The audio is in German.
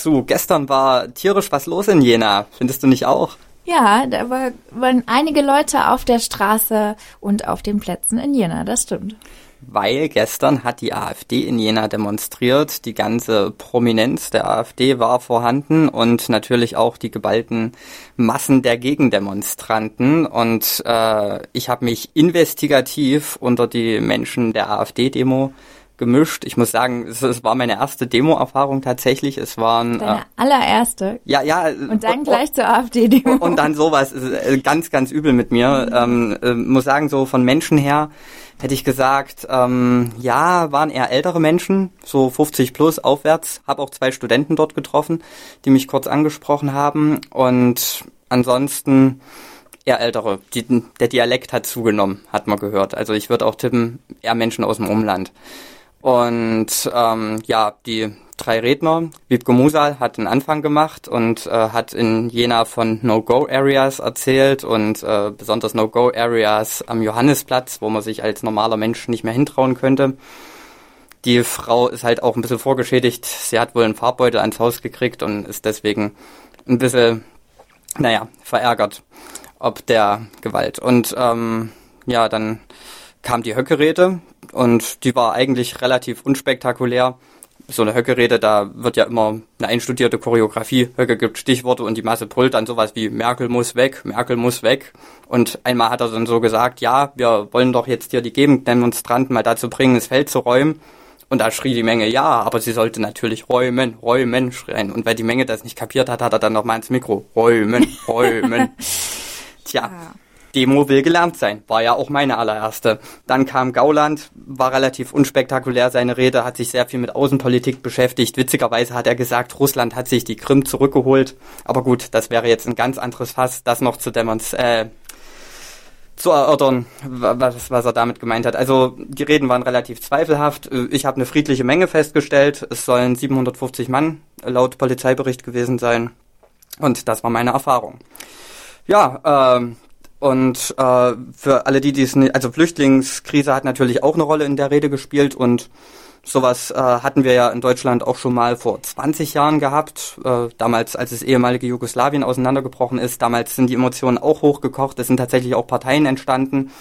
dazu. Gestern war tierisch was los in Jena. Findest du nicht auch? Ja, da waren einige Leute auf der Straße und auf den Plätzen in Jena, das stimmt. Weil gestern hat die AfD in Jena demonstriert. Die ganze Prominenz der AfD war vorhanden und natürlich auch die geballten Massen der Gegendemonstranten. Und ich habe mich investigativ unter die Menschen der AfD-Demo gemischt. Ich muss sagen, es war meine erste Demo-Erfahrung tatsächlich. Es waren deine allererste? Ja. Und dann gleich zur AfD-Demo. Und dann sowas. Ganz, ganz übel mit mir. Muss sagen, so von Menschen her hätte ich gesagt, waren eher ältere Menschen, so 50 plus aufwärts. Habe auch 2 Studenten dort getroffen, die mich kurz angesprochen haben. Und ansonsten eher ältere. Der Dialekt hat zugenommen, hat man gehört. Also ich würde auch tippen, eher Menschen aus dem Umland. Und die 3 Redner, Wiebke Musal hat einen Anfang gemacht und hat in Jena von No-Go-Areas erzählt und besonders No-Go-Areas am Johannesplatz, wo man sich als normaler Mensch nicht mehr hintrauen könnte. Die Frau ist halt auch ein bisschen vorgeschädigt. Sie hat wohl einen Farbbeutel ans Haus gekriegt und ist deswegen ein bisschen, verärgert ob der Gewalt. Und dann kam die Höcke-Rede und die war eigentlich relativ unspektakulär. So eine Höcke-Rede, da wird ja immer eine einstudierte Choreografie. Höcke gibt Stichworte und die Masse brüllt dann sowas wie Merkel muss weg, Merkel muss weg. Und einmal hat er dann so gesagt, ja, wir wollen doch jetzt hier die Gegendemonstranten mal dazu bringen, das Feld zu räumen. Und da schrie die Menge, ja, aber sie sollte natürlich räumen, räumen schreien. Und weil die Menge das nicht kapiert hat, hat er dann nochmal ins Mikro, räumen, räumen. Tja, Demo will gelernt sein. War ja auch meine allererste. Dann kam Gauland, war relativ unspektakulär seine Rede, hat sich sehr viel mit Außenpolitik beschäftigt. Witzigerweise hat er gesagt, Russland hat sich die Krim zurückgeholt. Aber gut, das wäre jetzt ein ganz anderes Fass, das noch zu erörtern, was er damit gemeint hat. Also die Reden waren relativ zweifelhaft. Ich habe eine friedliche Menge festgestellt. Es sollen 750 Mann laut Polizeibericht gewesen sein. Und das war meine Erfahrung. Ja, für alle die es nicht, also Flüchtlingskrise hat natürlich auch eine Rolle in der Rede gespielt und sowas hatten wir ja in Deutschland auch schon mal vor 20 Jahren gehabt, damals als das ehemalige Jugoslawien auseinandergebrochen ist. Damals sind die Emotionen auch hochgekocht, es sind tatsächlich auch Parteien entstanden,